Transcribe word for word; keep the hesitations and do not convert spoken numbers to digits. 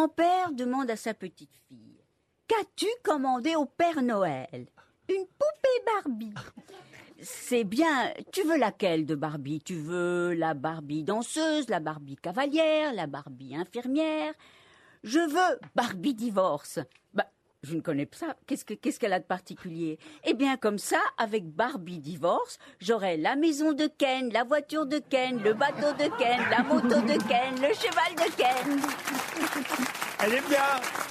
grand-père demande à sa petite fille, « Qu'as-tu commandé au Père Noël ?»« Une poupée Barbie. » C'est bien, tu veux laquelle de Barbie? Tu veux la Barbie danseuse, la Barbie cavalière, la Barbie infirmière? Je veux Barbie divorce. Bah, je ne connais pas ça. Qu'est-ce que, qu'est-ce qu'elle a de particulier? Eh bien, comme ça, avec Barbie divorce, j'aurai la maison de Ken, la voiture de Ken, le bateau de Ken, la moto de Ken, le cheval de Ken. Elle est bien.